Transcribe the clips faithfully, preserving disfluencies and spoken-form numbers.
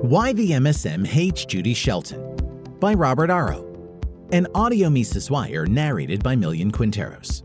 Why the M S M Hates Judy Shelton by Robert Arro. An audio Mises Wire narrated by Millian Quinteros.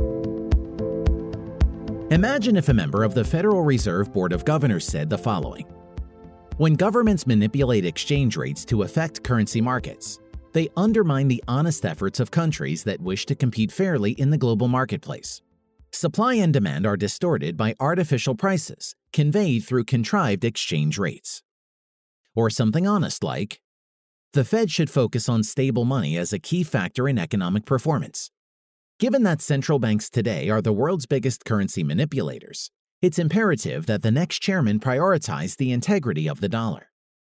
Imagine if a member of the Federal Reserve Board of Governors said the following. When governments manipulate exchange rates to affect currency markets, they undermine the honest efforts of countries that wish to compete fairly in the global marketplace. Supply and demand are distorted by artificial prices conveyed through contrived exchange rates. Or something honest like, the Fed should focus on stable money as a key factor in economic performance. Given that central banks today are the world's biggest currency manipulators, it's imperative that the next chairman prioritize the integrity of the dollar.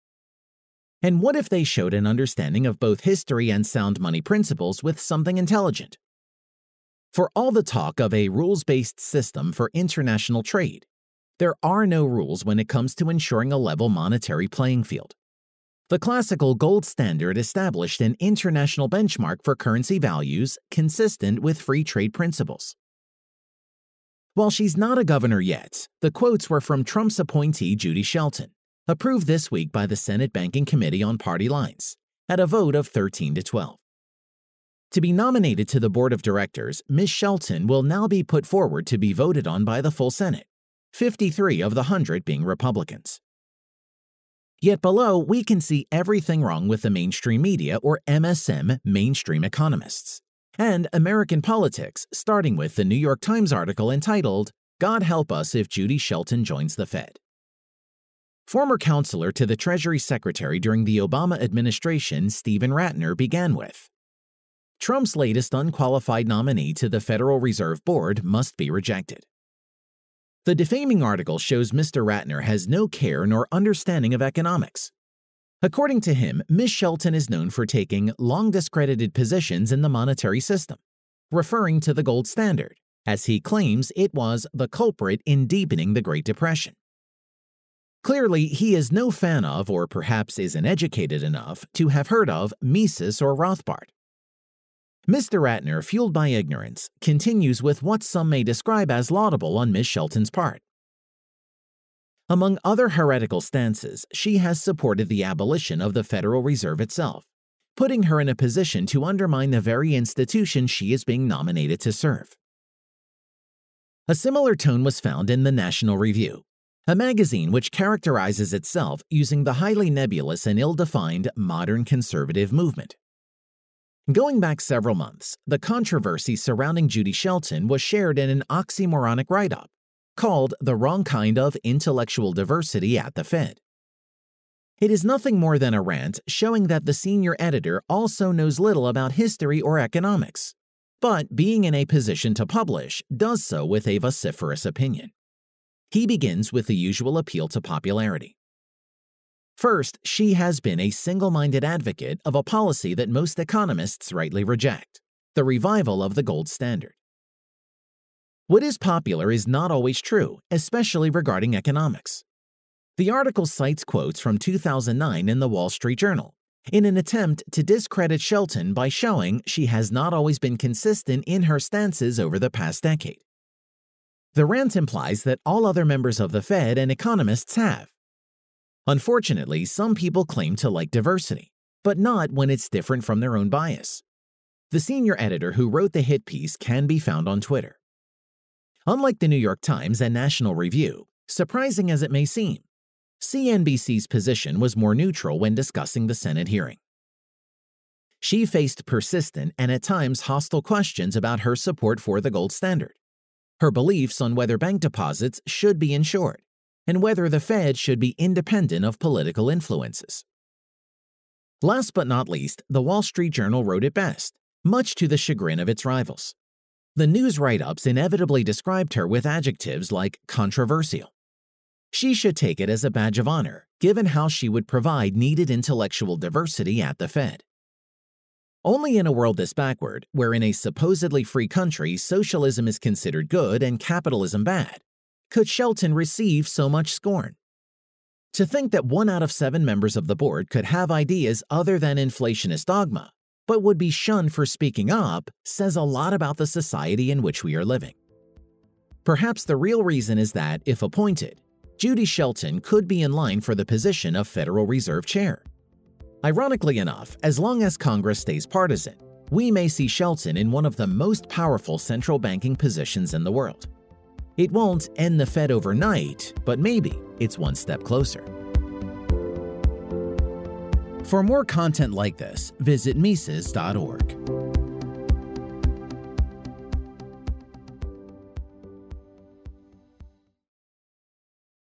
And what if they showed an understanding of both history and sound money principles with something intelligent? For all the talk of a rules-based system for international trade, there are no rules when it comes to ensuring a level monetary playing field. The classical gold standard established an international benchmark for currency values consistent with free trade principles. While she's not a governor yet, the quotes were from Trump's appointee Judy Shelton, approved this week by the Senate Banking Committee on party lines, at a vote of thirteen to twelve. To be nominated to the board of directors, Miz Shelton will now be put forward to be voted on by the full Senate, fifty-three of the one hundred being Republicans. Yet below, we can see everything wrong with the mainstream media, or M S M, mainstream economists, and American politics, starting with the New York Times article entitled, God Help Us If Judy Shelton Joins the Fed. Former counselor to the Treasury Secretary during the Obama administration, Steven Rattner, began with, Trump's latest unqualified nominee to the Federal Reserve Board must be rejected. The defaming article shows Mister Rattner has no care nor understanding of economics. According to him, Miz Shelton is known for taking long discredited positions in the monetary system, referring to the gold standard, as he claims it was the culprit in deepening the Great Depression. Clearly, he is no fan of, or perhaps isn't educated enough, to have heard of Mises or Rothbard. Mister Rattner, fueled by ignorance, continues with what some may describe as laudable on Miz Shelton's part. Among other heretical stances, she has supported the abolition of the Federal Reserve itself, putting her in a position to undermine the very institution she is being nominated to serve. A similar tone was found in the National Review, a magazine which characterizes itself using the highly nebulous and ill-defined modern conservative movement. Going back several months, the controversy surrounding Judy Shelton was shared in an oxymoronic write-up called The Wrong Kind of Intellectual Diversity at the Fed. It is nothing more than a rant showing that the senior editor also knows little about history or economics, but being in a position to publish, does so with a vociferous opinion. He begins with the usual appeal to popularity. First, she has been a single-minded advocate of a policy that most economists rightly reject, the revival of the gold standard. What is popular is not always true, especially regarding economics. The article cites quotes from two thousand nine in the Wall Street Journal, in an attempt to discredit Shelton by showing she has not always been consistent in her stances over the past decade. The rant implies that all other members of the Fed and economists have. Unfortunately, some people claim to like diversity, but not when it's different from their own bias. The senior editor who wrote the hit piece can be found on Twitter. Unlike the New York Times and National Review, surprising as it may seem, C N B C's position was more neutral when discussing the Senate hearing. She faced persistent and at times hostile questions about her support for the gold standard, her beliefs on whether bank deposits should be insured, and whether the Fed should be independent of political influences. Last but not least, the Wall Street Journal wrote it best, much to the chagrin of its rivals. The news write-ups inevitably described her with adjectives like controversial. She should take it as a badge of honor, given how she would provide needed intellectual diversity at the Fed. Only in a world this backward, where in a supposedly free country socialism is considered good and capitalism bad, could Shelton receive so much scorn. To think that one out of seven members of the board could have ideas other than inflationist dogma, but would be shunned for speaking up, says a lot about the society in which we are living. Perhaps the real reason is that, if appointed, Judy Shelton could be in line for the position of Federal Reserve Chair. Ironically enough, as long as Congress stays partisan, we may see Shelton in one of the most powerful central banking positions in the world. It won't end the Fed overnight, but maybe it's one step closer. For more content like this, visit Mises dot org.